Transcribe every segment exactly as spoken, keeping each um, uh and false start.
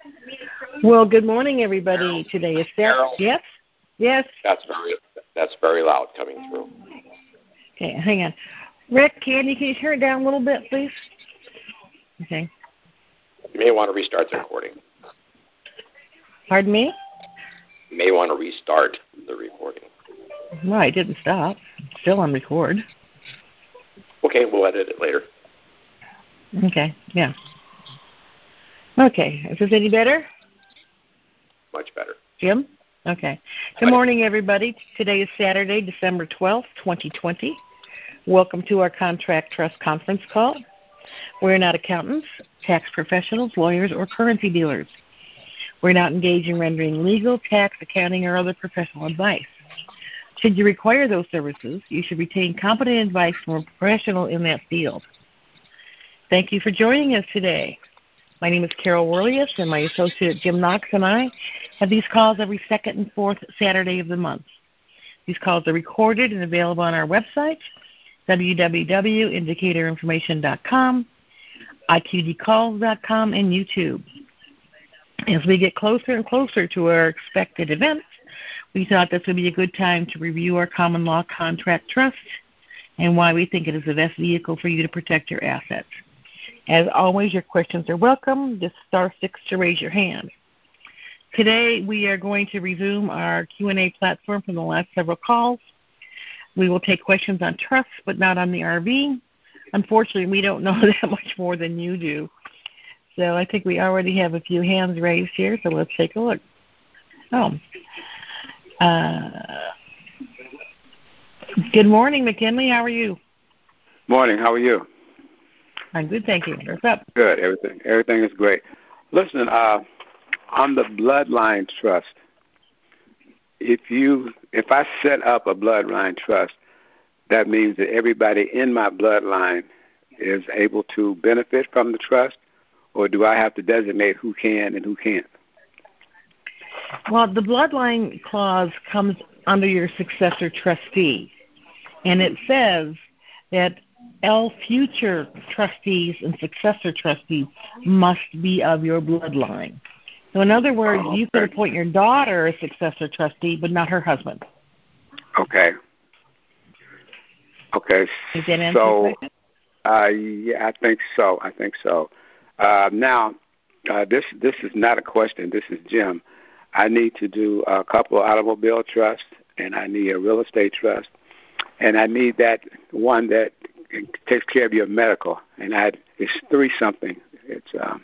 Well, good morning, everybody. Today is Saturday. Yes? Yes? That's very that's very loud coming through. Okay, hang on. Rick, Candy, can you turn it down a little bit, please? Okay. You may want to restart the recording. Pardon me? You may want to restart the recording. No, I didn't stop. It's still on record. Okay, we'll edit it later. Okay, yeah. Okay, is this any better? Much better. Jim? Okay. Good morning, everybody. Today is Saturday, December twelfth, twenty twenty. Welcome to our Contract Trust Conference call. We're not accountants, tax professionals, lawyers, or currency dealers. We're not engaged in rendering legal, tax, accounting, or other professional advice. Should you require those services, you should retain competent advice from a professional in that field. Thank you for joining us today. My name is Carol Worlius, and my associate Jim Knox and I have these calls every second and fourth Saturday of the month. These calls are recorded and available on our website, w w w dot indicator information dot com, i q d calls dot com, and YouTube. As we get closer and closer to our expected events, we thought this would be a good time to review our common law contract trust and why we think it is the best vehicle for you to protect your assets. As always, your questions are welcome. Just star six to raise your hand. Today, we are going to resume our Q and A platform from the last several calls. We will take questions on trusts, but not on the R V. Unfortunately, we don't know that much more than you do. So I think we already have a few hands raised here, so let's take a look. Oh. Uh, good morning, McKinley. How are you? Morning. How are you? I'm good, thank you. What's up? Good. Everything everything is great. Listen, uh, on the Bloodline Trust, if you if I set up a Bloodline Trust, that means that everybody in my bloodline is able to benefit from the trust, or do I have to designate who can and who can't? Well, the Bloodline Clause comes under your successor trustee, and it says that all future trustees and successor trustees must be of your bloodline. So in other words, oh, okay. you could appoint your daughter a successor trustee, but not her husband. Okay. Okay. Does that answer so, your question? Uh, yeah, I think so. I think so. Uh, now, uh, this this is not a question. This is Jim. I need to do a couple of automobile trusts, and I need a real estate trust, and I need that one that takes care of your medical. And I it's three something. It's um,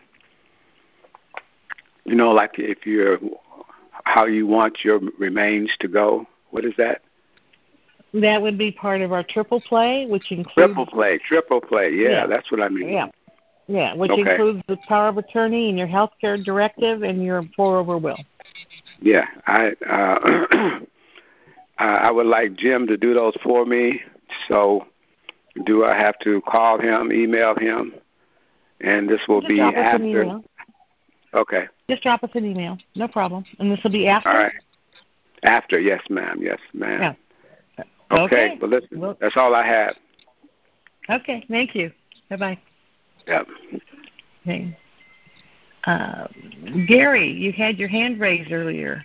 you know, like if you're how you want your remains to go. What is that? That would be part of our triple play, which includes triple play. Triple play. Yeah, yeah. that's what I mean. Yeah, yeah, which okay. includes the power of attorney and your health care directive and your pour-over will. Yeah, I uh, I would like Jim to do those for me. So, do I have to call him, email him, and this will Just be drop us after? An email. Okay. Just drop us an email, no problem. And this will be after. All right. After, yes, ma'am. Yes, ma'am. Yeah. Okay, okay. but listen, well, that's all I have. Okay, thank you. Bye-bye. Yep. Okay. Uh, Gary, you had your hand raised earlier.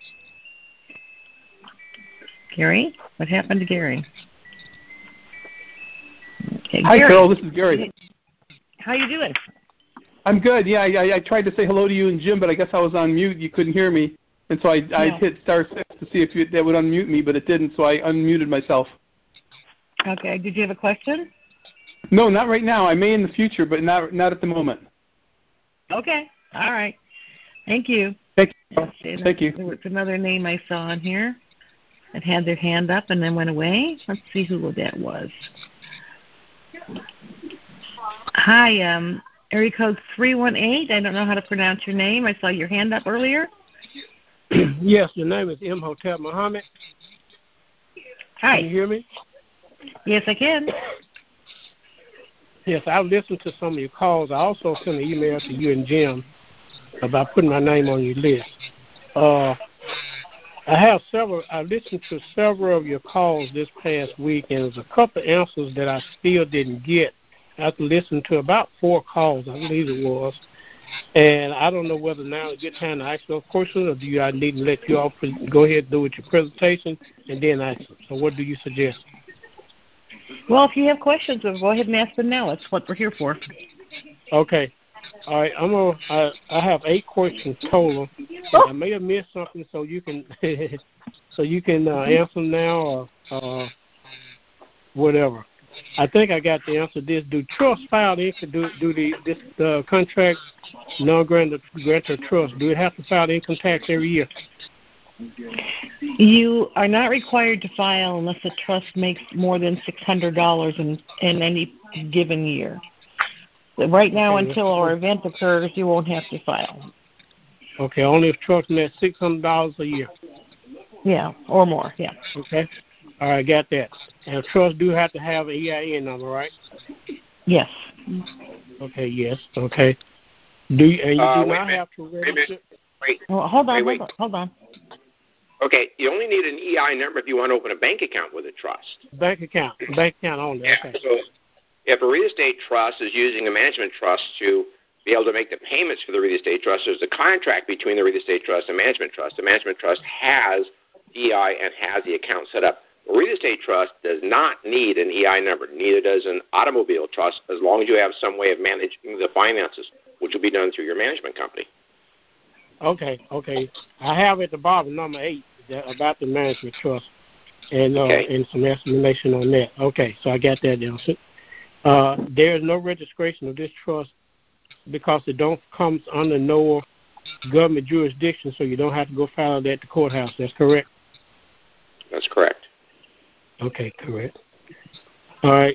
Gary? What happened to Gary? Okay, Hi, Gary. Carol. This is Gary. How you doing? I'm good. Yeah, I, I tried to say hello to you and Jim, but I guess I was on mute. You couldn't hear me. And so I, no. I hit star six to see if you, that would unmute me, but it didn't, so I unmuted myself. Okay. Did you have a question? No, not right now. I may in the future, but not not at the moment. Okay. All right. Thank you. Thank you. Thank you. There was another name I saw on here that had their hand up and then went away. Let's see who that was. Hi, um, area code three one eight. I don't know how to pronounce your name. I saw your hand up earlier. Yes, your name is Imhotep Muhammad. Hi. Can you hear me? Yes, I can. Yes, I've listened to some of your calls. I also sent an email to you and Jim about putting my name on your list. Uh, I have several. I listened to several of your calls this past week, and there's a couple of answers that I still didn't get. After listening to about four calls, I believe it was, And I don't know whether now is a good time to ask those questions, or do you I need to let you all pre- go ahead and do with your presentation and then ask them. So what do you suggest? Well, if you have questions, then go ahead and ask them now. That's what we're here for. Okay. All right. I'm gonna. I, I have eight questions total. Oh. I may have missed something, so you can so you can uh, answer them now or uh, whatever. I think I got the answer to this. Do trusts file in do do the this uh, contract non-grantor grantor trust? Do it have to file income tax every year? You are not required to file unless the trust makes more than six hundred dollars in in any given year. Right now, Okay. until our event occurs, you won't have to file. Okay, only if trust makes six hundred dollars a year. Yeah, or more. Yeah. Okay. All right, got that. And trust do have to have an E I N number, right? Yes. Okay. Yes. Okay. Do you, and you Uh, do wait a not minute. have to Wait a register? minute. Wait. Well, hold on, wait, hold wait. on, hold on. Okay, you only need an E I N number if you want to open a bank account with a trust. Bank account. Bank account only. Yeah. Okay. So if a real estate trust is using a management trust to be able to make the payments for the real estate trust, there's a contract between the real estate trust and management trust. The management trust has E I and has the account set up. A real estate trust does not need an E I number. Neither does an automobile trust, as long as you have some way of managing the finances, which will be done through your management company. Okay. Okay. I have at the bottom number eight that, about the management trust, and uh, Okay. and some explanation on that. Okay. So I got that down. So, uh, there is no registration of this trust because it don't comes under no government jurisdiction, so you don't have to go file that at the courthouse. That's correct? That's correct. Okay, correct. All right.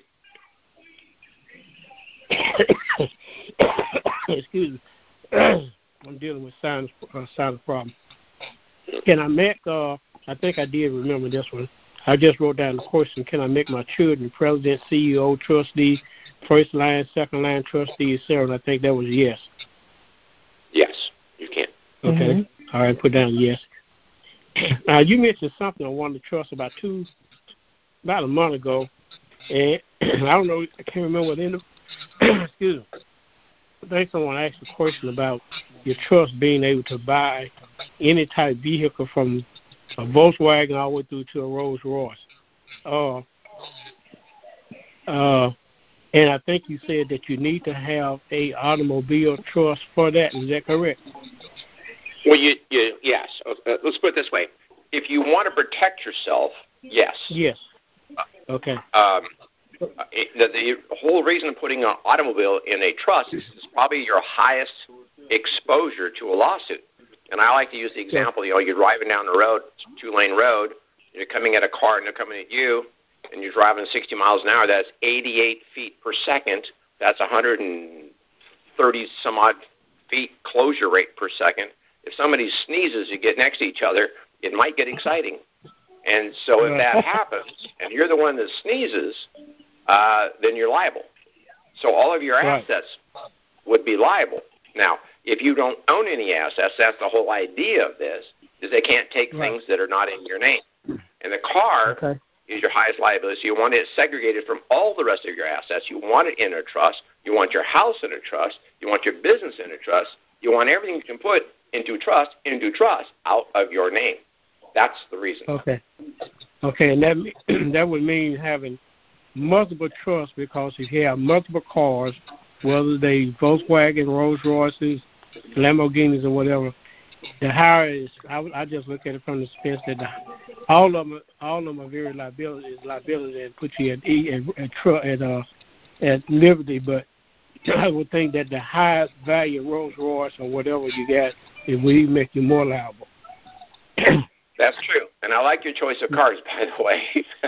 Excuse me. I'm dealing with sinus, uh, sinus problem. Can I make, uh, I think I did remember this one. I just wrote down the question, can I make my children president, C E O, trustee, first line, second line trustee, et cetera? And I think that was yes. Yes, you can. Okay. Mm-hmm. All right, put down yes. Now, you mentioned something on one of the trusts about two, about a month ago, and I don't know, I can't remember what in the, excuse me. I think someone asked a question about your trust being able to buy any type of vehicle from a Volkswagen all the way through to a Rolls Royce. Uh, uh, and I think you said that you need to have a automobile trust for that. Is that correct? Well, you, you yes. Uh, let's put it this way. If you want to protect yourself, yes. Yes. Okay. Um, the, the whole reason of putting an automobile in a trust is probably your highest exposure to a lawsuit. And I like to use the example, you know, you're driving down the road, it's a two-lane road, you're coming at a car and they're coming at you, and you're driving sixty miles an hour, that's eighty-eight feet per second. That's one hundred thirty some odd feet closure rate per second. If somebody sneezes, you get next to each other, it might get exciting. And so if that happens, and you're the one that sneezes, uh, then you're liable. So all of your Right. assets would be liable. Now, if you don't own any assets, that's the whole idea of this, is they can't take Right. things that are not in your name. And the car Okay. is your highest liability. So you want it segregated from all the rest of your assets. You want it in a trust. You want your house in a trust. You want your business in a trust. You want everything you can put into trust, into trust, out of your name. That's the reason. Okay. Okay, and that that would mean having multiple trusts, because if you have multiple cars, whether they Volkswagen, Rolls Royces, Lamborghinis, or whatever, the higher is. I, I just look at it from the sense that the, all of them, all of them are very liability, is liability, and put you at e at at, tr- at uh at liberty. But I would think that the highest value Rolls Royce or whatever you got, it would even make you more liable. That's true. And I like your choice of cars, by the way.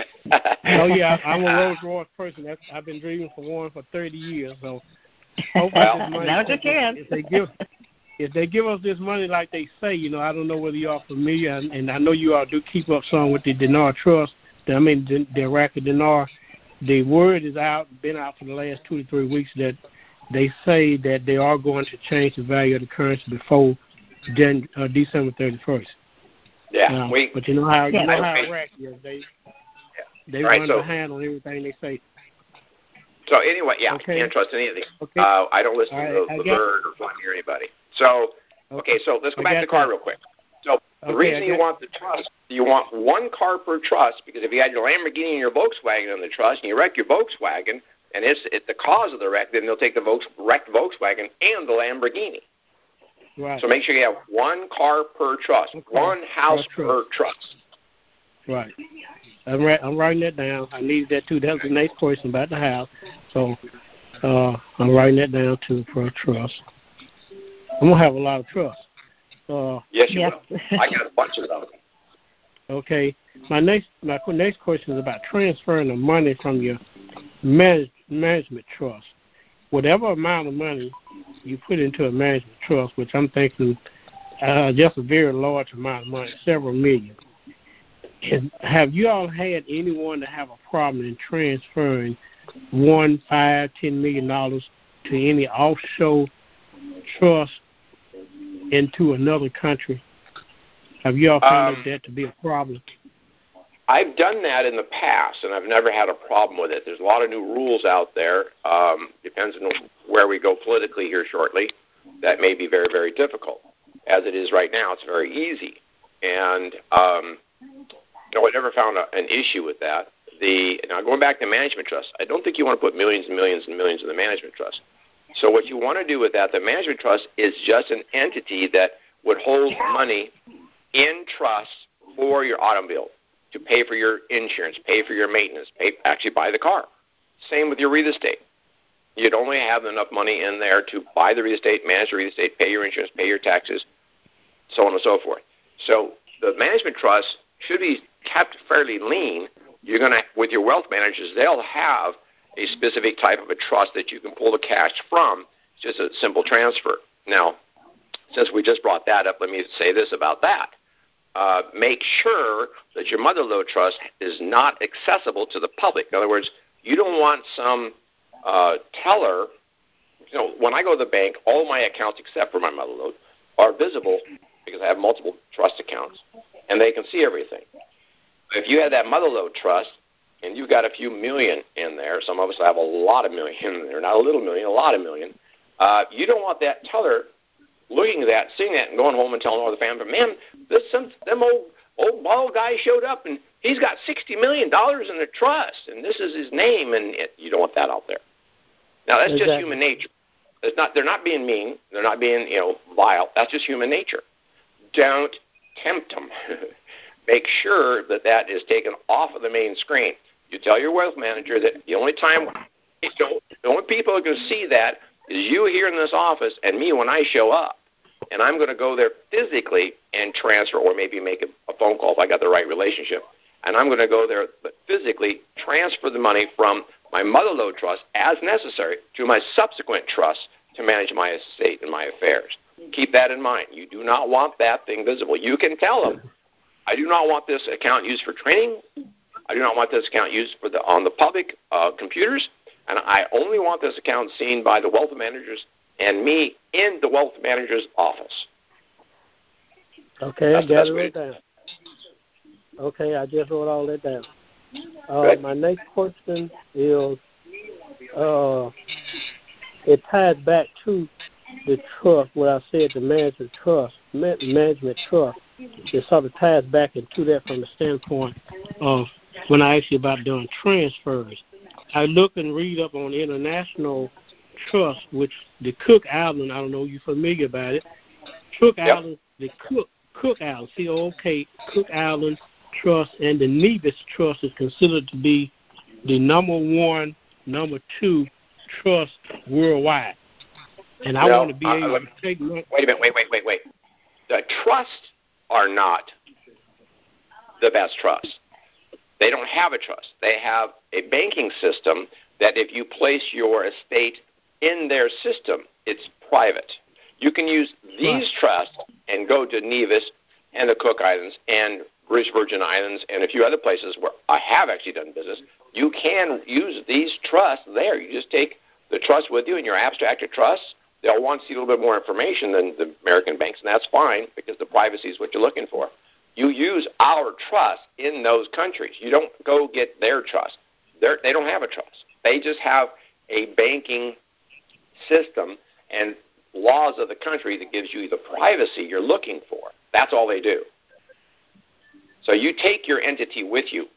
Oh yeah, I'm a Rolls Royce person. That's, I've been dreaming for one for thirty years. So hopefully Well, this money, now you can. if they give if they give us this money like they say, you know, I don't know whether you are familiar, and, and I know you all do keep up some with the Dinar Trust. I mean, the, the Iraqi Dinar. The word is out, been out for the last two to three weeks that they say that they are going to change the value of the currency before Jan, uh, December thirty-first. Yeah, uh, we. but you know how you Yeah. know how Iraq is. They they Right, run so- behind on everything they say. So anyway, yeah, Okay. can't trust any of these. Okay. Uh, I don't listen All to right, the, the got- bird or Fleming or anybody. So, okay, so let's go I back to the got car that. real quick. So the Okay, reason I you got- want the trust, you want one car per trust, because if you had your Lamborghini and your Volkswagen in the trust and you wreck your Volkswagen and it's, it's the cause of the wreck, then they'll take the Volks, wrecked Volkswagen and the Lamborghini. Right. So make sure you have one car per trust, One car one house per per trust. Right. I'm, ri- I'm writing that down. I needed that too. That was the next question about the house. So uh, I'm writing that down too for a trust. I'm going to have a lot of trust. Uh, Yes, you Yeah. will. I got a bunch of them. okay. My next my qu- next question is about transferring the money from your manage, management trust. Whatever amount of money you put into a management trust, which I'm thinking uh, just a very large amount of money, several million. And have you all had anyone to have a problem in transferring one, five, ten million dollars to any offshore trust into another country? Have you all found Um, that to be a problem? I've done that in the past, and I've never had a problem with it. There's a lot of new rules out there. Um, depends on where we go politically here shortly. That may be very, very difficult. As it is right now, it's very easy. And um, no, I never found a, an issue with that. The now going back to management trust, I don't think you want to put millions and millions and millions in the management trust. So what you want to do with that, the management trust is just an entity that would hold money in trust for your automobile, to pay for your insurance, pay for your maintenance, pay, actually buy the car. Same with your real estate. You'd only have enough money in there to buy the real estate, manage the real estate, pay your insurance, pay your taxes, so on and so forth. So the management trust should be kept fairly lean. You're going to, with your wealth managers, they'll have a specific type of a trust that you can pull the cash from. It's just a simple transfer. Now, since we just brought that up, let me say this about that. Uh, make sure that your mother lode trust is not accessible to the public. In other words, you don't want some uh, teller. You know, when I go to the bank, all my accounts except for my mother lode are visible because I have multiple trust accounts, and they can see everything. If you have that mother lode trust and you've got a few million in there, some of us have a lot of million in there, not a little million, a lot of million, uh, you don't want that teller looking at that, seeing that, and going home and telling all the family, man, this some them old old bald guy showed up and he's got sixty million dollars in the trust, and this is his name, and it, you don't want that out there. Now that's Exactly. just human nature. It's not. They're not being mean. They're not being you know vile. That's just human nature. Don't tempt them. Make sure that that is taken off of the main screen. You tell your wealth manager that the only time, you know, the only people who can see that is you here in this office and me when I show up. And I'm going to go there physically and transfer, or maybe make a, a phone call if I got the right relationship. And I'm going to go there physically, transfer the money from my mother lode trust as necessary to my subsequent trust to manage my estate and my affairs. Keep that in mind. You do not want that thing visible. You can tell them, I do not want this account used for training. I do not want this account used for the on the public uh, computers. And I only want this account seen by the wealth managers and me in the wealth manager's office. Okay, That's I the got best it way wrote to- down. Okay, I just wrote all that down. Uh, my next question is, uh, it ties back to the trust, what I said, the management trust, ma- management trust. It sort of ties back into that from the standpoint of when I asked you about doing transfers. I look and read up on international trust, which the Cook Island, I don't know if you're familiar about it. Cook Yep. Island, the Cook Cook Island, C O O K, Cook Island Trust, and the Nevis Trust is considered to be the number one, number two trust worldwide. And I No, want to be uh, able let to me- take money. Wait a minute, wait, wait, wait, wait. The trusts are not the best trust. They don't have a trust. They have a banking system that if you place your estate in their system, it's private. You can use these Right. trusts and go to Nevis and the Cook Islands and British Virgin Islands and a few other places where I have actually done business. You can use these trusts there. You just take the trust with you in your abstracted trusts. They'll want to see a little bit more information than the American banks, and that's fine because the privacy is what you're looking for. You use our trust in those countries. You don't go get their trust. They're, they don't have a trust. They just have a banking system and laws of the country that gives you the privacy you're looking for. That's all they do. So you take your entity with you.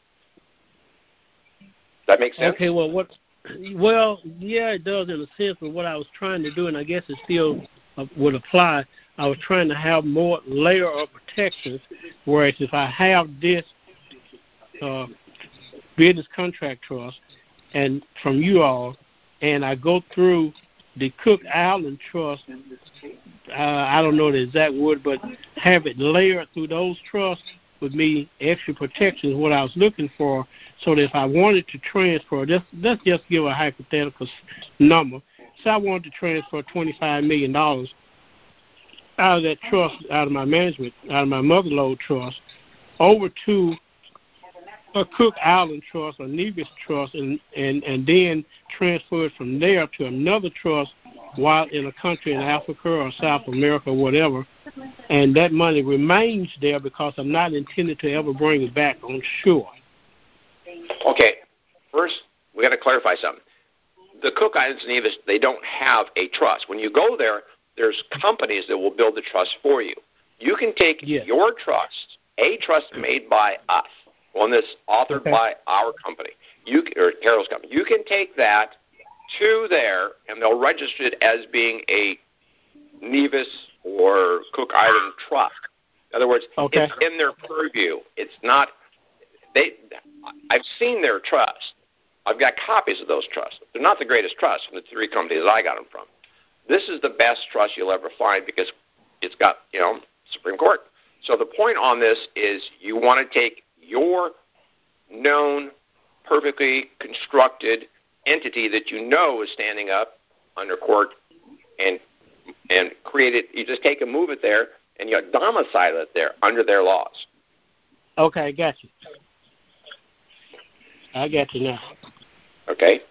Does that make sense? Okay, well, what? Well, yeah, it does in a sense, but what I was trying to do, and I guess it still uh, would apply, I was trying to have more layer of protections, whereas if I have this uh, business contract trust and from you all, and I go through the Cook Island Trust, uh, I don't know the exact word, but have it layered through those trusts would be extra protections, what I was looking for, so that if I wanted to transfer, just, let's just give a hypothetical number. So I wanted to transfer twenty-five million dollars out of that trust, out of my management, out of my Motherlode Trust, over to a Cook Island Trust, a Nevis Trust, and, and, and then transfer it from there to another trust while in a country in Africa or South America or whatever, and that money remains there because I'm not intended to ever bring it back on shore. Okay. First, we got to clarify something. The Cook Islands and Nevis, they don't have a trust. When you go there, there's companies that will build the trust for you. You can take yes. your trust, a trust made by us, one that's authored okay. by our company, you or Carol's company. You can take that to there, and they'll register it as being a Nevis or Cook Island trust. In other words, okay. it's in their purview. It's not. They. I've seen their trust. I've got copies of those trusts. They're not the greatest trust from the three companies I got them from. This is the best trust you'll ever find because it's got, you know, Supreme Court. So the point on this is you want to take your known, perfectly constructed entity that you know is standing up under court and and create it. You just take and move it there, and you domicile it there under their laws. Okay, I got you. I got you now. Okay.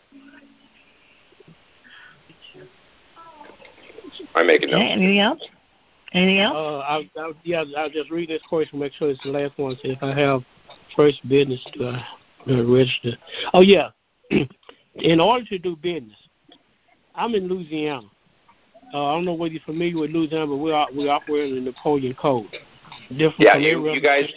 I'm making notes. Okay, anything else? Anything else? Uh, I'll, I'll, yeah, I'll just read this question, make sure it's the last one. See if I have first business to uh, register. Oh, yeah. In order to do business, I'm in Louisiana. Uh, I don't know whether you're familiar with Louisiana, but we are we operate in the Napoleon Code. Different yeah, from you, you guys,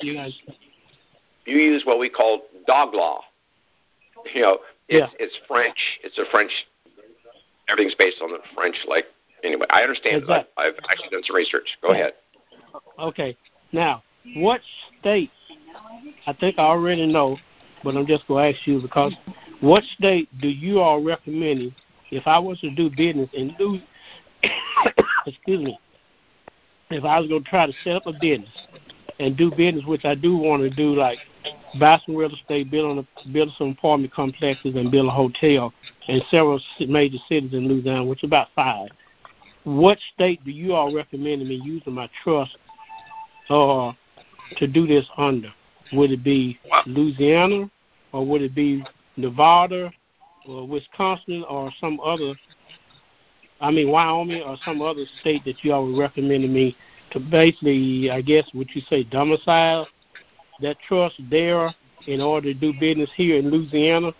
you use what we call dog law. You know, it's, yeah. it's French. It's a French. Everything's based on the French. Like anyway, I understand. Exactly. I've, I've actually done some research. Go yeah. ahead. Okay. Now, what state? I think I already know, but I'm just going to ask you because what state do you all recommend if I was to do business in Louisiana? Excuse me. If I was going to try to set up a business and do business, which I do want to do, like buy some real estate, build, on a, build some apartment complexes, and build a hotel in several major cities in Louisiana, which is about five. What state do you all recommend me using my trust uh, to do this under? Would it be Louisiana, or would it be Nevada, or Wisconsin, or some other, I mean Wyoming, or some other state that you all would recommend me to basically, I guess, would you say domicile that trust there in order to do business here in Louisiana?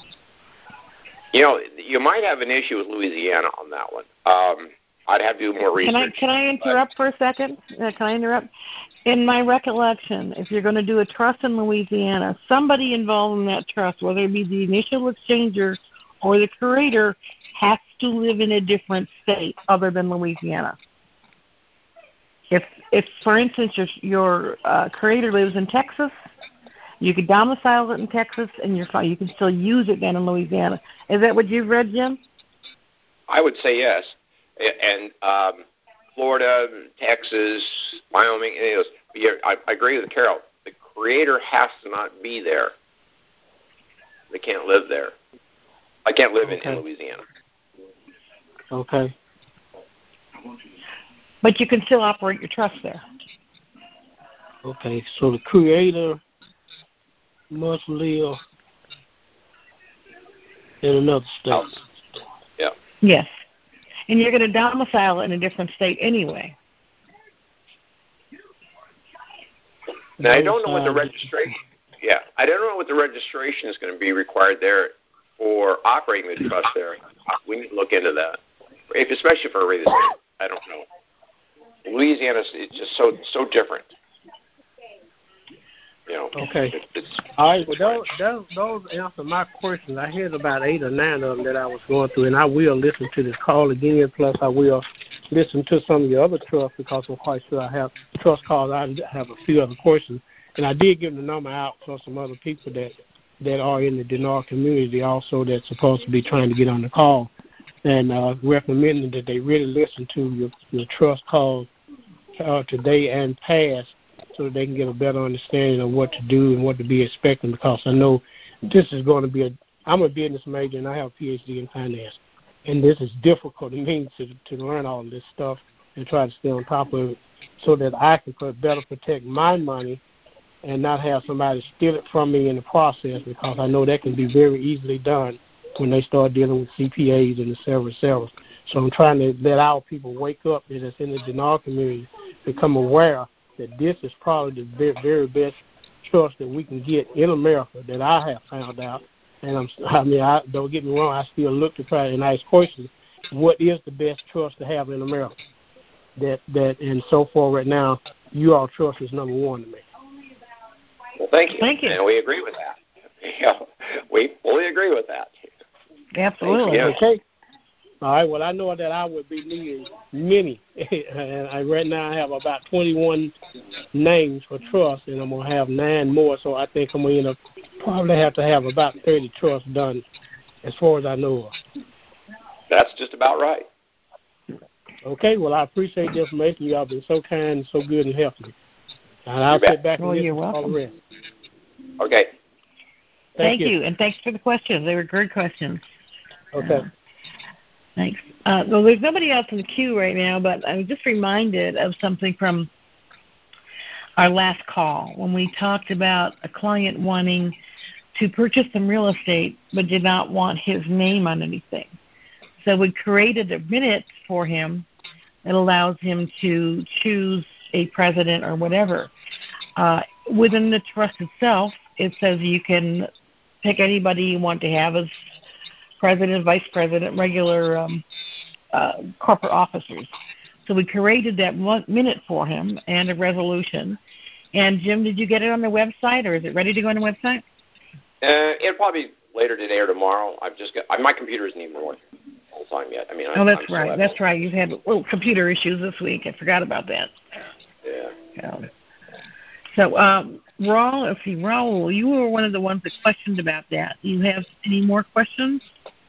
You know, you might have an issue with Louisiana on that one. Um, I'd have to do more research. Can I can I interrupt but... for a second? Uh, can I interrupt? In my recollection, if you're going to do a trust in Louisiana, somebody involved in that trust, whether it be the initial exchanger or the creator, has to live in a different state other than Louisiana. If, if for instance, your, your uh, creator lives in Texas, you could domicile it in Texas, and you're fine. You can still use it then in Louisiana. Is that what you've read, Jim? I would say yes. And um, Florida, Texas, Wyoming, any of those. I, I agree with Carol. The creator has to not be there. They can't live there. I can't live okay. in, in Louisiana. Okay. But you can still operate your trust there. Okay, so the creator must live in another state. Oh. Yeah. Yes. And you're going to domicile it in a different state anyway. Now, I don't know what the registration. Yeah, I don't know what the registration is going to be required there for operating the trust there. We need to look into that, if, especially for real estate. I don't know. Louisiana is just so so different. You know, okay. It, it's, All right. Well, those, those, those answer my questions. I had about eight or nine of them that I was going through, and I will listen to this call again. Plus, I will listen to some of your other trusts because I'm quite sure I have trust calls. I have a few other questions, and I did give the number out for some other people that that are in the Denard community also that's supposed to be trying to get on the call, and uh, recommending that they really listen to your, your trust calls uh, today and past, so that they can get a better understanding of what to do and what to be expecting, because I know this is going to be a – I'm a business major and I have a P H D in finance, and this is difficult to me to, to learn all this stuff and try to stay on top of it so that I can better protect my money and not have somebody steal it from me in the process, because I know that can be very easily done when they start dealing with C P As and et cetera, et cetera. So I'm trying to let our people wake up that is in the Denard community, become aware that this is probably the very, very best trust that we can get in America that I have found out. And I'm, I mean, I, don't get me wrong, I still look to try and ask questions. What is the best trust to have in America? That that and so far right now, you all trust is number one to me. Well, thank you. Thank you. And we agree with that. Yeah, we fully agree with that. Absolutely. Okay. All right. Well, I know that I would be needing many, and I, right now I have about twenty-one names for trust, and I'm gonna have nine more. So I think I'm gonna end up probably have to have about thirty trusts done, as far as I know of. That's just about right. Okay. Well, I appreciate the information. You all been so kind and so good and helpful. And I'll sit back and well, listen you're to welcome. all the rest. Okay. Thank, Thank you. you, and thanks for the questions. They were good questions. Okay. Uh, thanks. Uh, well, there's nobody else in the queue right now, but I'm just reminded of something from our last call when we talked about a client wanting to purchase some real estate but did not want his name on anything. So we created a minute for him that allows him to choose a president or whatever. Uh, within the trust itself, it says you can pick anybody you want to have as president, vice president, regular um, uh, corporate officers. So we created that one minute for him and a resolution. And, Jim, did you get it on the website, or is it ready to go on the website? Uh, it'll probably be later today or tomorrow. I've just got my computer isn't even working all the time yet. I mean, oh, I, that's I'm right. That's right. You've had little computer issues this week. I forgot about that. Yeah. yeah. So, um, Raul, let's see, Raul, you were one of the ones that questioned about that. Do you have any more questions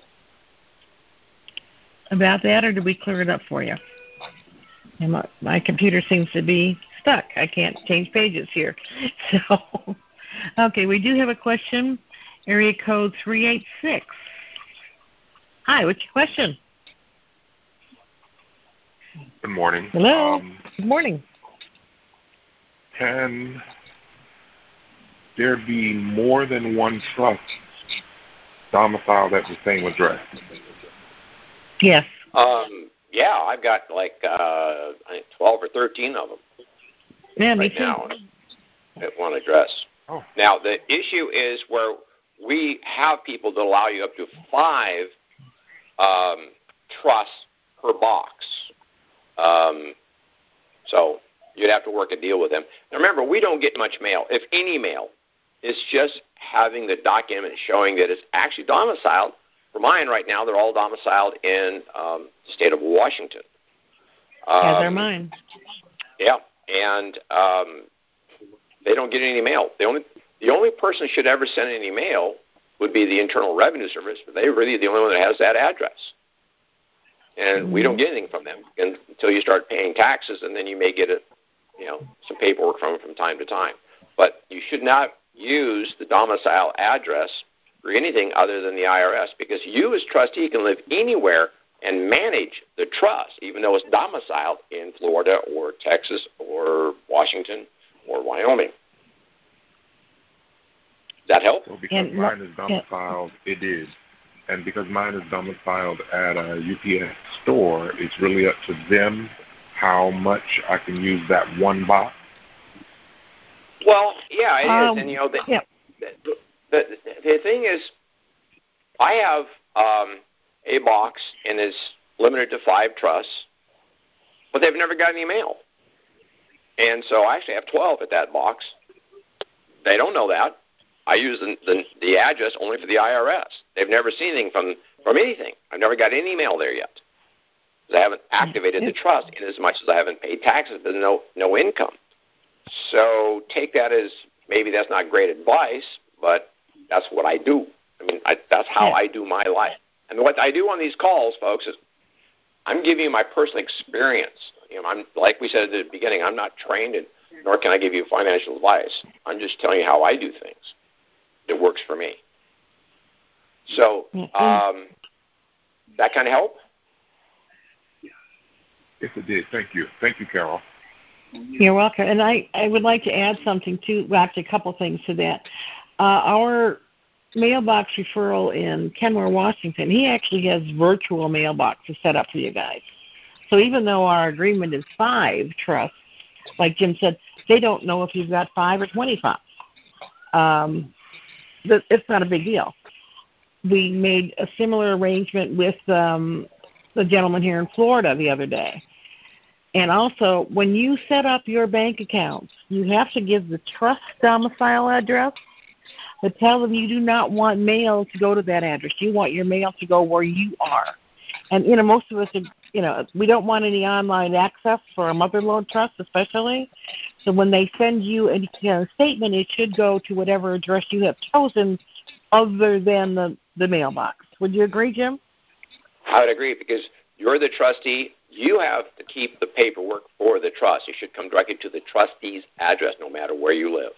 about that, or did we clear it up for you? And my, my computer seems to be stuck. I can't change pages here. So, okay, we do have a question. Area code three eight six. Hi, what's your question? Good morning. Hello. Um, Good morning. Can there be more than one trust domiciled at the same address? Yes. Um, yeah, I've got like uh, I think twelve or thirteen of them yeah, me right too. now at one address. Oh. Now, the issue is where we have people that allow you up to five um, trusts per box. Um, so you'd have to work a deal with them. Now, remember, we don't get much mail, if any mail. It's just having the document showing that it's actually domiciled. For mine right now, they're all domiciled in um, the state of Washington. Um, yeah, they're mine. Yeah, and um, they don't get any mail. The only the only person who should ever send any mail would be the Internal Revenue Service, but they're really the only one that has that address. And mm-hmm. we don't get anything from them until you start paying taxes, and then you may get a, you know, some paperwork from them from time to time. But you should not use the domicile address for anything other than the I R S, because you as trustee can live anywhere and manage the trust, even though it's domiciled in Florida or Texas or Washington or Wyoming. Does that help? Well, because and, mine is domiciled, yeah. It is. And because mine is domiciled at a U P S store, it's really up to them how much I can use that one box. Well, yeah, it um, is. And, you know, the, yeah. the, the, the thing is, I have um, a box and it's limited to five trusts, but they've never got any mail. And so I actually have twelve at that box. They don't know that. I use the, the, the address only for the I R S. They've never seen anything from, from anything. I've never got any mail there yet. I haven't activated the trust in as much as I haven't paid taxes, but no, no income. So take that as maybe that's not great advice, but that's what I do. I mean, I, that's how yeah. I do my life. And what I do on these calls, folks, is I'm giving you my personal experience. You know, I'm like we said at the beginning, I'm not trained, in, nor can I give you financial advice. I'm just telling you how I do things. It works for me. So um, that kind of help? Yes, it did. Thank you. Thank you, Carol. You're welcome. And I, I would like to add something, too, well, actually a couple things to that. Uh, our mailbox referral in Kenmore, Washington, he actually has virtual mailboxes set up for you guys. So even though our agreement is five trusts, like Jim said, they don't know if you've got five or twenty-five. Um, it's not a big deal. We made a similar arrangement with um, the gentleman here in Florida the other day. And also, when you set up your bank accounts, you have to give the trust domicile address, but tell them you do not want mail to go to that address. You want your mail to go where you are. And, you know, most of us, are, you know, we don't want any online access for a mother-in-law trust especially. So when they send you a you know, statement, it should go to whatever address you have chosen other than the, the mailbox. Would you agree, Jim? I would agree because you're the trustee. You have to keep the paperwork for the trust. You should come directly to the trustee's address no matter where you live.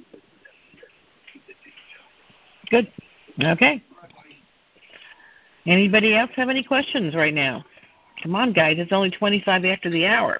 Good. Okay. Anybody else have any questions right now? Come on, guys. It's only twenty-five after the hour.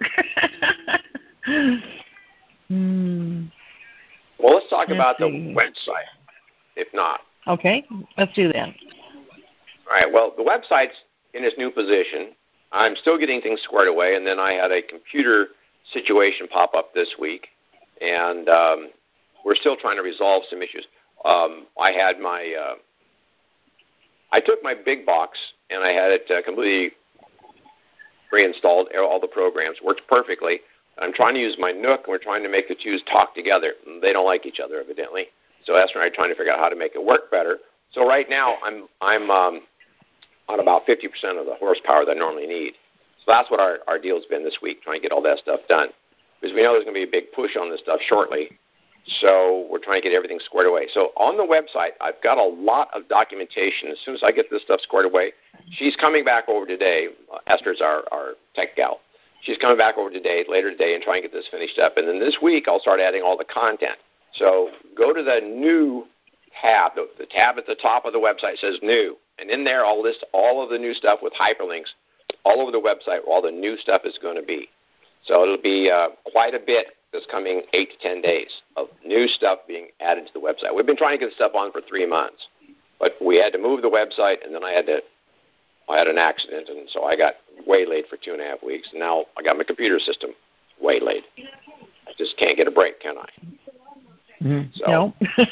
hmm. Well, let's talk let's about see. the website, if not. Okay. Let's do that. All right. Well, the website's in its new position. I'm still getting things squared away, and then I had a computer situation pop up this week, and um, we're still trying to resolve some issues. Um, I had my, uh, I took my big box and I had it uh, completely reinstalled. All the programs worked perfectly. I'm trying to use my Nook, and we're trying to make the two talk together. They don't like each other, evidently. So that's why I'm trying to figure out how to make it work better. So right now I'm I'm um, on about fifty percent of the horsepower that I normally need. So that's what our, our deal's been this week, trying to get all that stuff done. Because we know there's going to be a big push on this stuff shortly. So we're trying to get everything squared away. So on the website, I've got a lot of documentation. As soon as I get this stuff squared away, she's coming back over today. Uh, Esther's our, our tech gal. She's coming back over today, later today, and trying to get this finished up. And then this week, I'll start adding all the content. So go to the new tab. The, the tab at the top of the website says new. And in there, I'll list all of the new stuff with hyperlinks all over the website where all the new stuff is going to be. So it'll be uh, quite a bit this coming eight to ten days of new stuff being added to the website. We've been trying to get stuff on for three months, but we had to move the website, and then I had to, I had an accident, and so I got waylaid for two and a half weeks. And now I got my computer system waylaid. I just can't get a break, can I? Mm-hmm. So, no.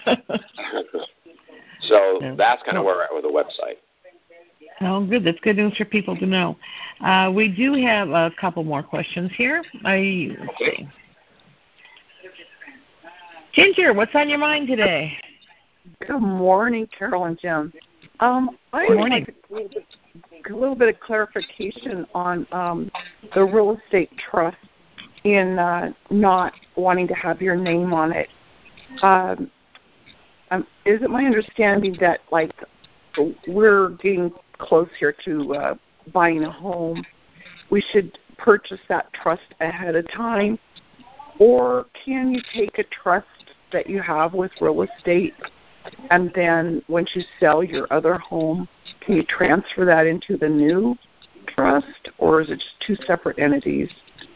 so no. that's kind of no. where we're at with the website. Oh, good. That's good news for people to know. Uh, we do have a couple more questions here. I, let's okay. see. Ginger, what's on your mind today? Good morning, Carol and Jim. Um, I would like a little, bit, a little bit of clarification on um, the real estate trust in uh, not wanting to have your name on it. Um, um, is it my understanding that, like, we're getting close here to uh, buying a home, we should purchase that trust ahead of time? Or can you take a trust that you have with real estate, and then once you sell your other home, can you transfer that into the new trust, or is it just two separate entities?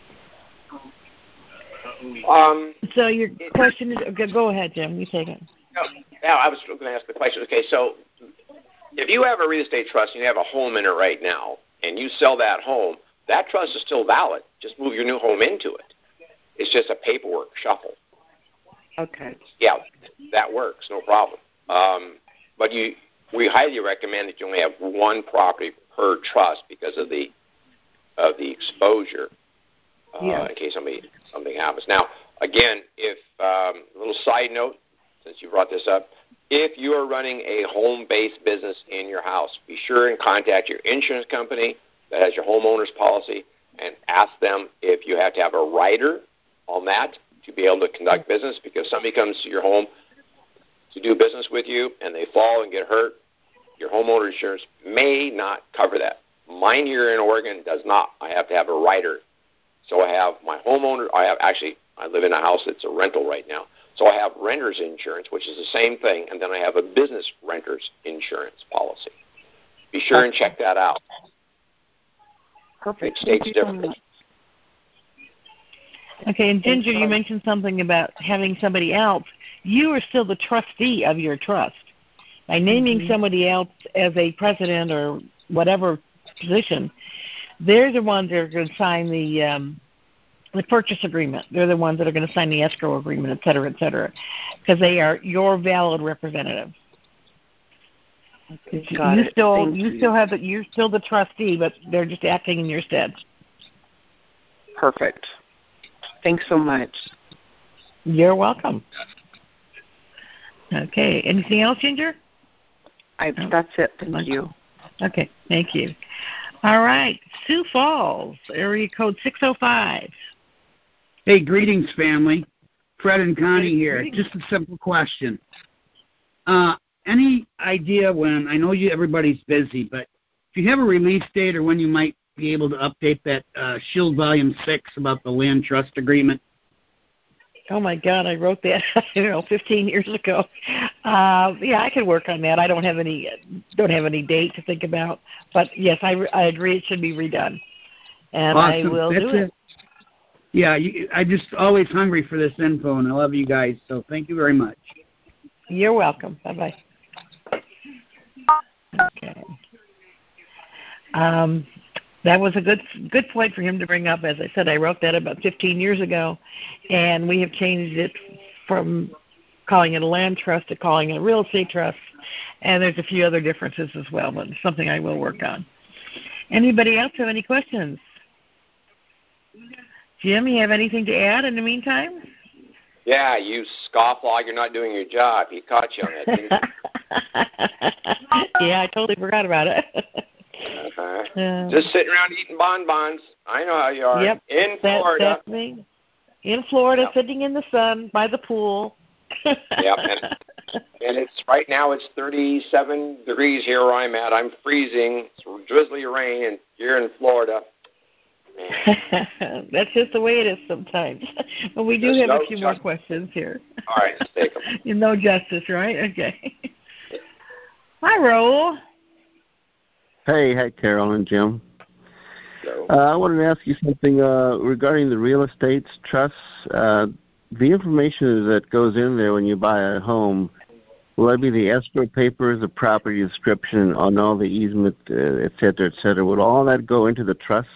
Um, so your question is, okay, go ahead, Jim. You take it. No, yeah, I was going to ask the question. Okay, so if you have a real estate trust and you have a home in it right now, and you sell that home, that trust is still valid. Just move your new home into it. It's just a paperwork shuffle. Okay. Yeah, that works, no problem. Um, but you we highly recommend that you only have one property per trust because of the of the exposure uh, yeah. in case somebody something happens. Now, again, if um, a little side note, since you brought this up, if you are running a home-based business in your house, be sure and contact your insurance company that has your homeowner's policy and ask them if you have to have a rider on that to be able to conduct business, because somebody comes to your home to do business with you and they fall and get hurt, your homeowner insurance may not cover that. Mine here in Oregon does not. I have to have a rider. So I have my homeowner, I have actually, I live in a house that's a rental right now. So I have renter's insurance, which is the same thing, and then I have a business renter's insurance policy. Be sure and check that out. Perfect. It states Thank you so differently. much. Okay, and Ginger, you mentioned something about having somebody else. You are still the trustee of your trust. By naming mm-hmm. somebody else as a president or whatever position, they're the ones that are going to sign the um, the purchase agreement. They're the ones that are going to sign the escrow agreement, et cetera, et cetera, because they are your valid representative. Okay, got you it. still Thank you you still have the, you're still the trustee, but they're just acting in your stead. Perfect. Thanks so much. You're welcome. Okay. Anything else, Ginger? I, that's it. Thank you. Okay. Thank you. All right. Sioux Falls, area code six oh five. Hey, greetings, family. Fred and Connie hey, here. Greetings. Just a simple question. Uh, any idea when, I know you everybody's busy, but if you have a release date or when you might be able to update that uh, Shield Volume six about the land trust agreement? Oh, my God, I wrote that, you know, fifteen years ago. Uh, yeah, I could work on that. I don't have any don't have any date to think about. But, yes, I, I agree it should be redone. And awesome. I will That's do it. it. Yeah, you, I'm just always hungry for this info, and I love you guys, so thank you very much. You're welcome. Bye-bye. Okay. Um, that was a good good point for him to bring up. As I said, I wrote that about fifteen years ago, and we have changed it from calling it a land trust to calling it a real estate trust, and there's a few other differences as well, but it's something I will work on. Anybody else have any questions? Jim, you have anything to add in the meantime? Yeah, you scofflaw, you're not doing your job. He caught you on that, didn't he? Yeah, I totally forgot about it. uh-huh. Yeah. Just sitting around eating bonbons. I know how you are. Yep, in that, Florida. That's me. In Florida, yep. Sitting in the sun by the pool. Yep, and, and it's right now it's thirty-seven degrees here where I'm at. I'm freezing. It's drizzly rain, and you're in Florida. That's just the way it is sometimes. But we do There's have no a few justice. more questions here. All right, let's take them. No justice, right? Okay. Hi, Raul. Hey, hi, Carol and Jim. Hello. Uh, I wanted to ask you something uh, regarding the real estate trusts. Uh, the information that goes in there when you buy a home, will that be the escrow papers, the property description on all the easement, uh, et cetera, et cetera? Would all that go into the trusts?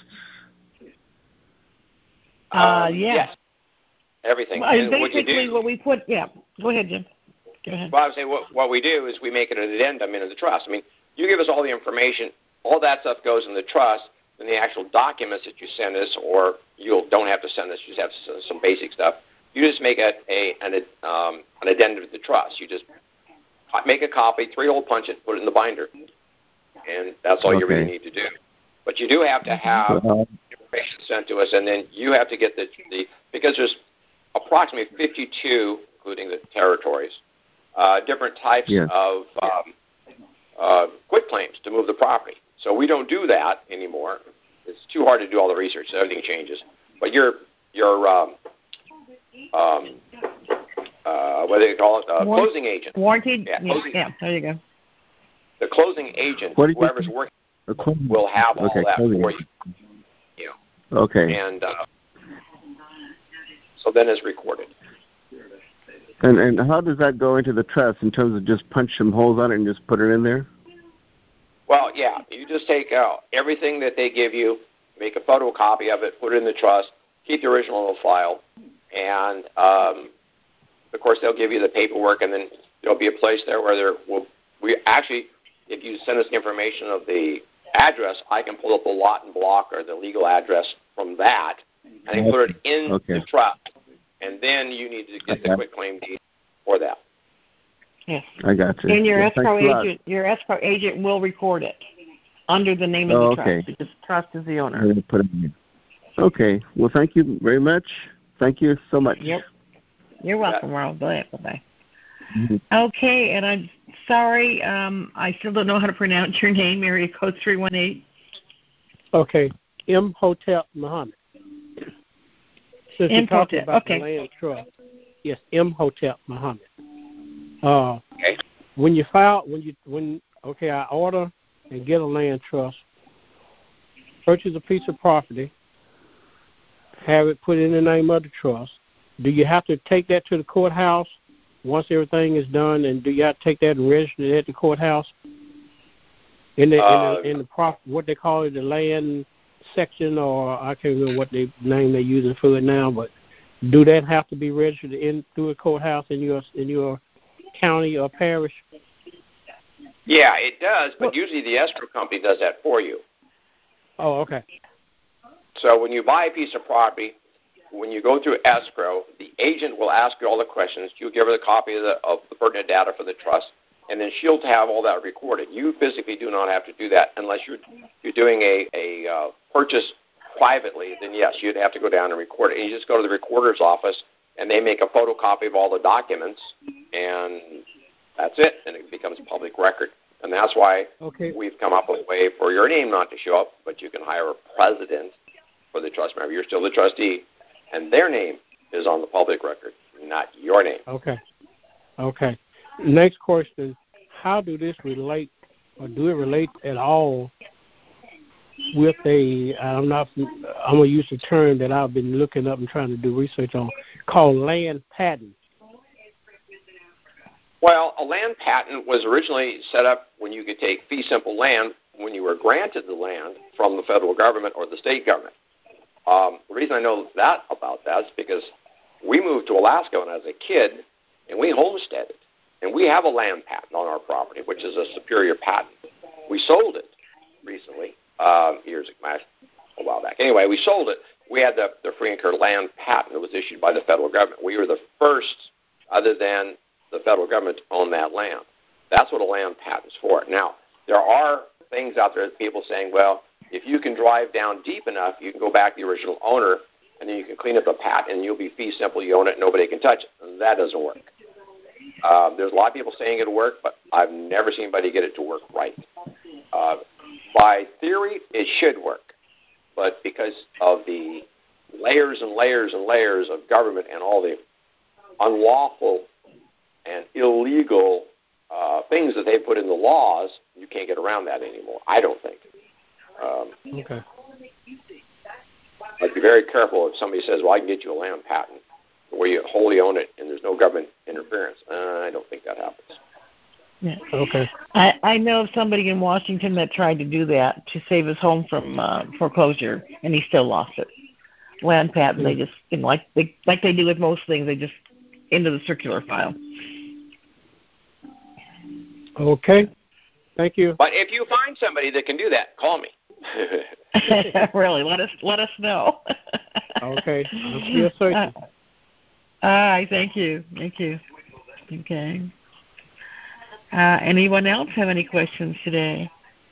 Uh, um, yeah. Yes. Everything. Well, and basically, what, you do, what we put, yeah. Go ahead, Jim. Go ahead. Well, I would say what, what we do is we make it an addendum into the trust. I mean, you give us all the information, all that stuff goes in the trust, and the actual documents that you send us, or you don't have to send us, you just have to send us some basic stuff. You just make a, a an, um, an addendum to the trust. You just make a copy, three-hole punch it, put it in the binder, and that's all okay. you really need to do. But you do have to have information sent to us, and then you have to get the, the because there's approximately fifty-two, including the territories, uh, different types yeah. of um, uh, quit claims to move the property. So we don't do that anymore. It's too hard to do all the research. So everything changes. But your your um, um, uh, what do they call it? Uh, War- closing agent. Warranty. Yeah, yeah, closing, yeah. There you go. The closing agent, what whoever's you, working, closing, will have all okay, that closing. for you. You know. Okay. And uh, so then it's recorded. And and how does that go into the trust in terms of just punch some holes on it and just put it in there? Well, yeah. You just take uh, everything that they give you, make a photocopy of it, put it in the trust, keep the original in the file, and um, of course they'll give you the paperwork, and then there'll be a place there where there will we actually if you send us the information of the address, I can pull up the lot and block or the legal address from that and include it in okay. the trust. And then you need to get okay. the quitclaim deed for that. Yes. I got you. And your yeah, escrow agent, your escrow agent will record it under the name of oh, the okay. trust because the trust is the owner. I'm going to put it in. Okay. Well, thank you very much. Thank you so much. Yep. You're welcome, Ronald. Bye bye. Mm-hmm. Okay, and I'm sorry, um, I still don't know how to pronounce your name. Area code three one eight. Okay, Imhotep Muhammad. Since you're talking about okay. the land trust, yes, Imhotep Muhammad. Uh, okay. When you file, when you when okay, I order and get a land trust, purchase a piece of property, have it put in the name of the trust. Do you have to take that to the courthouse once everything is done, and do you have to take that and register it at the courthouse? In the uh, in the, in the prop, what they call it, the land section, or I can't remember what they name they're using for it now. But do that have to be registered in through a courthouse in your in your county or parish? Yeah, it does, but well, usually the escrow company does that for you. Oh, okay. So when you buy a piece of property, when you go through escrow, the agent will ask you all the questions. You'll give her the copy of the, of the pertinent data for the trust, and then she'll have all that recorded. You physically do not have to do that unless you're you're doing a, a uh, purchase privately. Then, yes, you'd have to go down and record it. And you just go to the recorder's office, and they make a photocopy of all the documents, and that's it, and it becomes public record. And that's why okay. we've come up with a way for your name not to show up, but you can hire a president for the trust member. You're still the trustee, and their name is on the public record, not your name. Okay. Okay. Next question, how do this relate, or do it relate at all with a, I'm not, I'm going to use a term that I've been looking up and trying to do research on, called land patent? Well, a land patent was originally set up when you could take fee simple land when you were granted the land from the federal government or the state government. Um, the reason I know that about that is because we moved to Alaska when I was a kid, and we homesteaded. And we have a land patent on our property, which is a superior patent. We sold it recently, um, years ago, a while back. Anyway, we sold it. We had the, the free and clear land patent that was issued by the federal government. We were the first, other than the federal government, to own that land. That's what a land patent's for. Now, there are things out there that people saying, well, if you can drive down deep enough, you can go back to the original owner, and then you can clean up the patent, and you'll be fee simple. You own it, nobody can touch it. And that doesn't work. Uh, there's a lot of people saying it'll work, but I've never seen anybody get it to work right. Uh, by theory, it should work, but because of the layers and layers and layers of government and all the unlawful and illegal uh, things that they put in the laws, you can't get around that anymore, I don't think. Um, okay. I'd be very careful if somebody says, well, I can get you a land patent where you wholly own it and there's no government interference. Uh, I don't think that happens. Yeah. Okay. I, I know of somebody in Washington that tried to do that to save his home from uh, foreclosure, and he still lost it. Land patent, mm-hmm. they just, you know, like they like they do with most things, they just into the circular file. Okay. Thank you. But if you find somebody that can do that, call me. Really, let us let us know. Okay. I'll be searching. Uh, all right. Thank you. Thank you. Okay. Uh, anyone else have any questions today?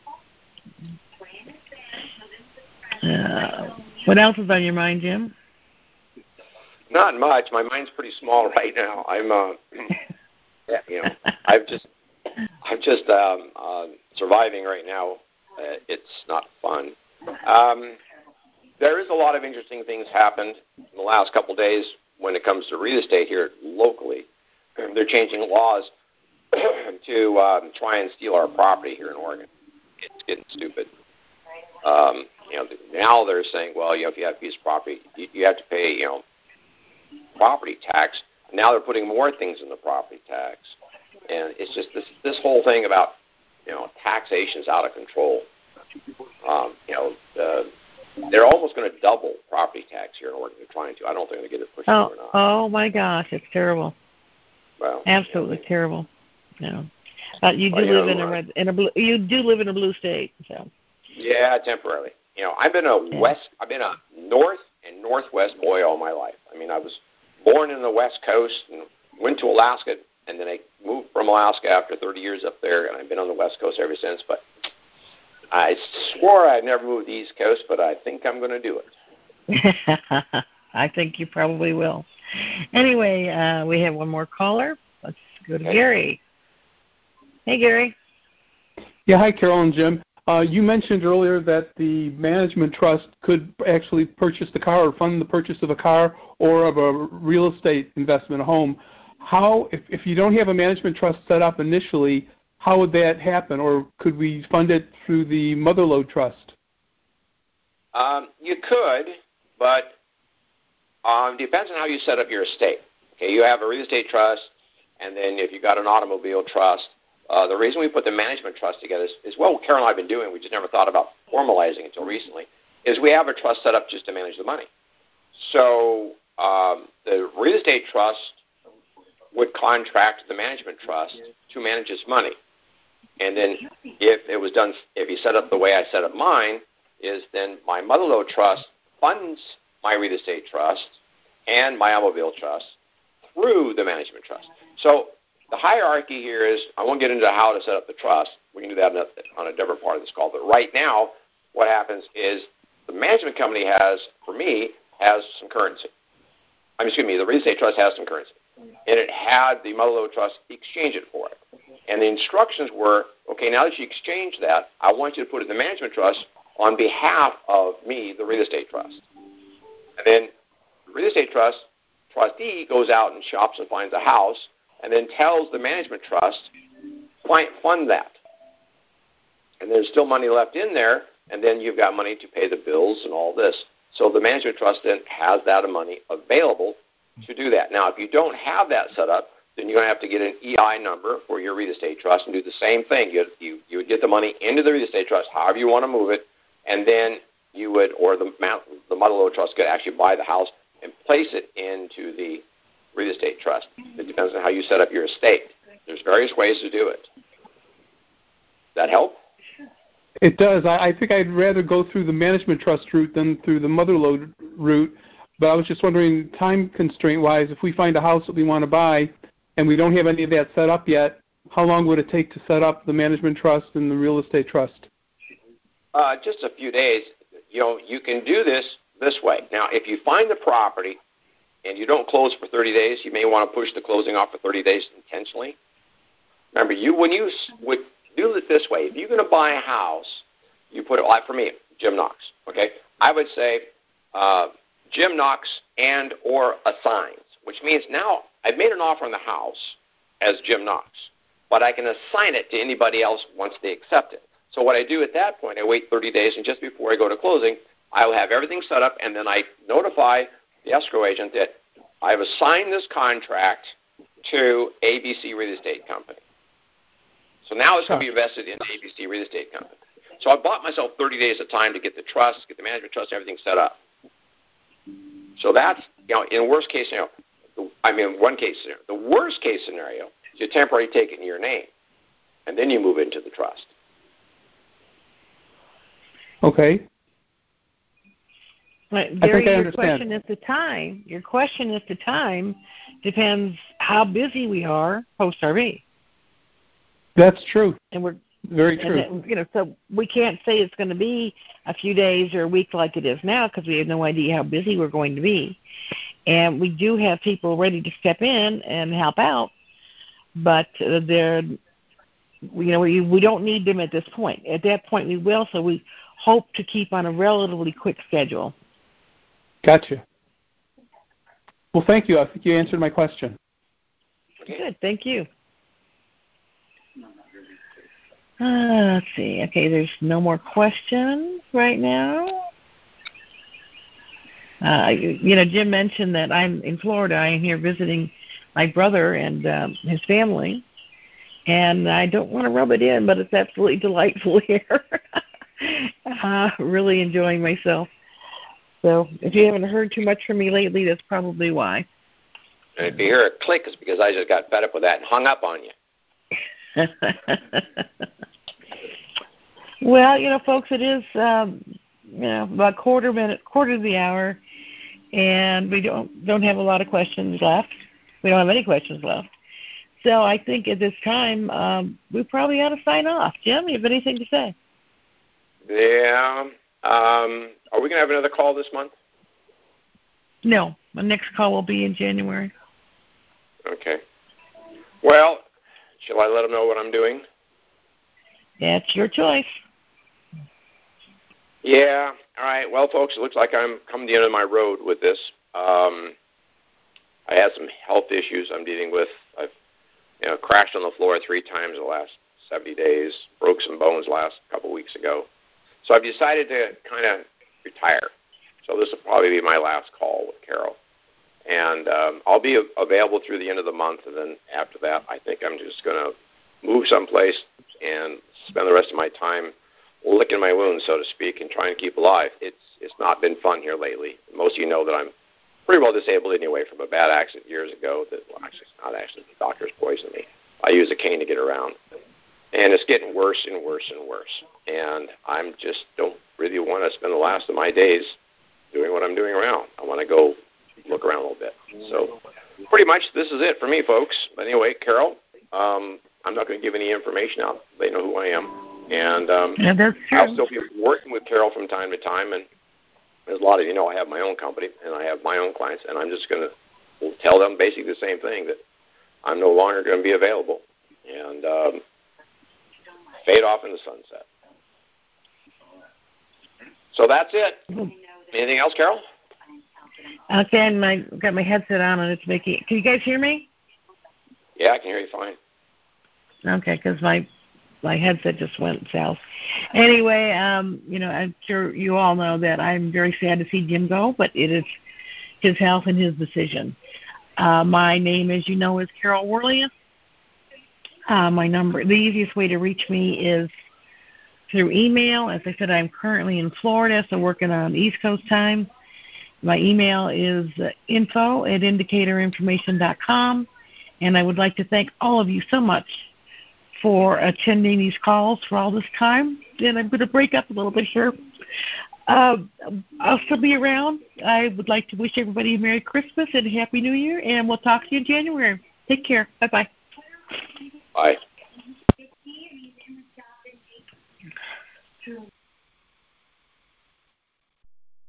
Uh, what else is on your mind, Jim? Not much. My mind's pretty small right now. I'm, uh, yeah, you know, I've just, I'm just um, uh, surviving right now. Uh, it's not fun. Um, there is a lot of interesting things happened in the last couple of days when it comes to real estate here locally. They're changing laws to um, try and steal our property here in Oregon. It's getting stupid. Um, you know, now they're saying, well, you know, if you have a piece of property, you, you have to pay, you know, property tax. Now they're putting more things in the property tax, and it's just this this whole thing about, you know, taxation is out of control. Um, you know, uh, they're almost going to double property tax here in Oregon. They're trying to. I don't think they're going to get it pushed oh, through or not. Oh my gosh, it's terrible. Well, absolutely yeah. terrible. No. Uh, you do well, you live know, in a uh, red, in a blue. You do live in a blue state, so. Yeah, temporarily. You know, I've been a yeah. west. I've been a north and northwest boy all my life. I mean, I was born in the West Coast and went to Alaska, and then I moved from Alaska after thirty years up there, and I've been on the West Coast ever since. But I swore I'd never move to the East Coast, but I think I'm going to do it. I think you probably will. Anyway, uh, we have one more caller. Let's go to Okay. Gary. Hey, Gary. Yeah, hi, Carol and Jim. Uh, you mentioned earlier that the management trust could actually purchase the car or fund the purchase of a car or of a real estate investment, a home. How, if, if you don't have a management trust set up initially, how would that happen? Or could we fund it through the Motherlode Trust? Um, you could, but um, depends on how you set up your estate. Okay, you have a real estate trust, and then if you got an automobile trust. Uh, the reason we put the management trust together is, is what Carol and I have been doing. We just never thought about formalizing until recently. Is we have a trust set up just to manage the money. So um, the real estate trust would contract the management trust to manage its money, and then if it was done, if you set up the way I set up mine, is then my Motherlode Trust funds my real estate trust and my automobile trust through the management trust. So the hierarchy here is, I won't get into how to set up the trust. We can do that on a different part of this call. But right now, what happens is the management company has, for me, has some currency. I mean, excuse me, the real estate trust has some currency. And it had the Motherlode Trust exchange it for it. And the instructions were, okay, now that you exchange that, I want you to put it in the management trust on behalf of me, the real estate trust. And then the real estate trust trustee goes out and shops and finds a house and then tells the management trust, fund that. And there's still money left in there, and then you've got money to pay the bills and all this. So the management trust then has that money available to do that. Now, if you don't have that set up, then you're going to have to get an E I number for your real estate trust and do the same thing. You, you, you would get the money into the real estate trust, however you want to move it, and then you would, or the, the Motherlode Trust could actually buy the house and place it into the real estate trust. It depends on how you set up your estate. There's various ways to do it. Does that help? It does. I, I think I'd rather go through the management trust route than through the Motherlode route. But I was just wondering, time constraint-wise, if we find a house that we want to buy and we don't have any of that set up yet, how long would it take to set up the management trust and the real estate trust? Uh, just a few days. You know, you can do this this way. Now, if you find the property and you don't close for thirty days, you may want to push the closing off for thirty days intentionally. Remember, you when you would do it this way, if you're going to buy a house, you put it, like for me, Jim Knox, okay? I would say uh, Jim Knox and or assigns, which means now I've made an offer on the house as Jim Knox, but I can assign it to anybody else once they accept it. So what I do at that point, I wait thirty days, and just before I go to closing, I will have everything set up, and then I notify the escrow agent that I have assigned this contract to A B C Real Estate Company. So now it's going to be invested in A B C Real Estate Company. So I bought myself thirty days of time to get the trust, get the management trust, everything set up. So that's, you know, in worst case scenario, I mean, one case scenario. The worst case scenario is you temporarily take it in your name, and then you move it into the trust. Okay. But I Gary, think I your understand. question as to time, your question as to time depends how busy we are post-R V. That's true. And we're very true. And that, you know, so we can't say it's going to be a few days or a week like it is now because we have no idea how busy we're going to be. And we do have people ready to step in and help out, but uh, they're, you know, we, we don't need them at this point. At that point, we will. So we hope to keep on a relatively quick schedule. Gotcha. Well, thank you. I think you answered my question. Good. Thank you. Uh, let's see. Okay, there's no more questions right now. Uh, you, you know, Jim mentioned that I'm in Florida. I am here visiting my brother and um, his family, and I don't want to rub it in, but it's absolutely delightful here. uh, really enjoying myself. So if you haven't heard too much from me lately, that's probably why. And if you hear a click, it's because I just got fed up with that and hung up on you. Well, you know, folks, it is um, you know about quarter minute, quarter of the hour, and we don't don't have a lot of questions left. We don't have any questions left. So I think at this time um, we probably ought to sign off. Jim, you have anything to say? Yeah. Um, are we going to have another call this month? No. My next call will be in January. Okay. Well, shall I let them know what I'm doing? That's your choice. Yeah. All right. Well, folks, it looks like I'm coming to the end of my road with this. Um, I had some health issues I'm dealing with. I've, you know, crashed on the floor three times in the last seventy days, broke some bones last couple weeks ago. So I've decided to kind of retire. So this will probably be my last call with Carol. And um, I'll be available through the end of the month, and then after that, I think I'm just going to move someplace and spend the rest of my time licking my wounds, so to speak, and trying to keep alive. It's it's not been fun here lately. Most of you know that I'm pretty well disabled anyway from a bad accident years ago. That well, actually, it's not actually. The doctors poisoned me. I use a cane to get around. And it's getting worse and worse and worse. And I'm just don't really want to spend the last of my days doing what I'm doing around. I want to go look around a little bit. So pretty much this is it for me, folks. But anyway, Carol, um, I'm not going to give any information out. They know who I am. And um, yeah, that's true. I'll still be working with Carol from time to time. And as a lot of you know, I have my own company, and I have my own clients. And I'm just going to tell them basically the same thing, that I'm no longer going to be available. And um, fade off in the sunset. So that's it. Anything else, Carol? Okay, and my got my headset on and it's making. Can you guys hear me? Yeah, I can hear you fine. Okay, because my my headset just went south. Anyway, um, you know, I'm sure you all know that I'm very sad to see Jim go, but it is his health and his decision. Uh, my name, as you know, is Carol Worley. Uh, my number, the easiest way to reach me is through email. As I said, I'm currently in Florida, so working on East Coast time. My email is info at indicator information dot com, and I would like to thank all of you so much for attending these calls for all this time. And I'm going to break up a little bit here. Uh, I'll still be around. I would like to wish everybody a Merry Christmas and a Happy New Year, and we'll talk to you in January. Take care. Bye-bye. Bye.